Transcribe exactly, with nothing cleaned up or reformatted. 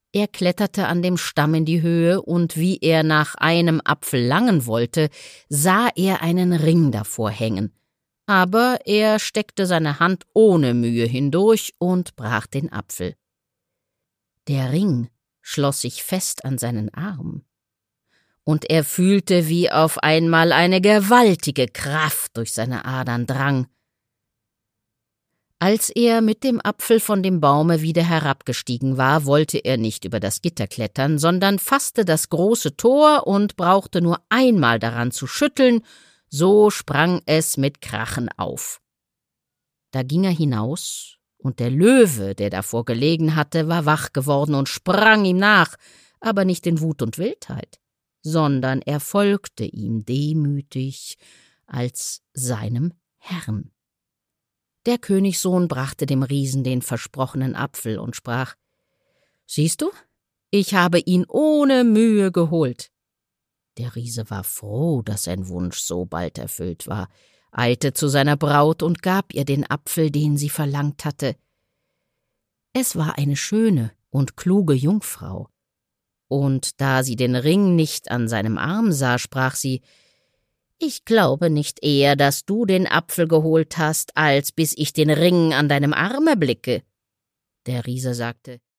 Er kletterte an dem Stamm in die Höhe, und wie er nach einem Apfel langen wollte, sah er einen Ring davor hängen. Aber er steckte seine Hand ohne Mühe hindurch und brach den Apfel. Der Ring schloss sich fest an seinen Arm, und er fühlte, wie auf einmal eine gewaltige Kraft durch seine Adern drang. Als er mit dem Apfel von dem Baume wieder herabgestiegen war, wollte er nicht über das Gitter klettern, sondern fasste das große Tor und brauchte nur einmal daran zu schütteln, so sprang es mit Krachen auf. Da ging er hinaus, und der Löwe, der davor gelegen hatte, war wach geworden und sprang ihm nach, aber nicht in Wut und Wildheit, sondern er folgte ihm demütig als seinem Herrn. Der Königssohn brachte dem Riesen den versprochenen Apfel und sprach: »Siehst du, ich habe ihn ohne Mühe geholt.« Der Riese war froh, dass sein Wunsch so bald erfüllt war, eilte zu seiner Braut und gab ihr den Apfel, den sie verlangt hatte. Es war eine schöne und kluge Jungfrau, und da sie den Ring nicht an seinem Arm sah, sprach sie: »Ich glaube nicht eher, dass du den Apfel geholt hast, als bis ich den Ring an deinem Arm erblicke.« Der Riese sagte: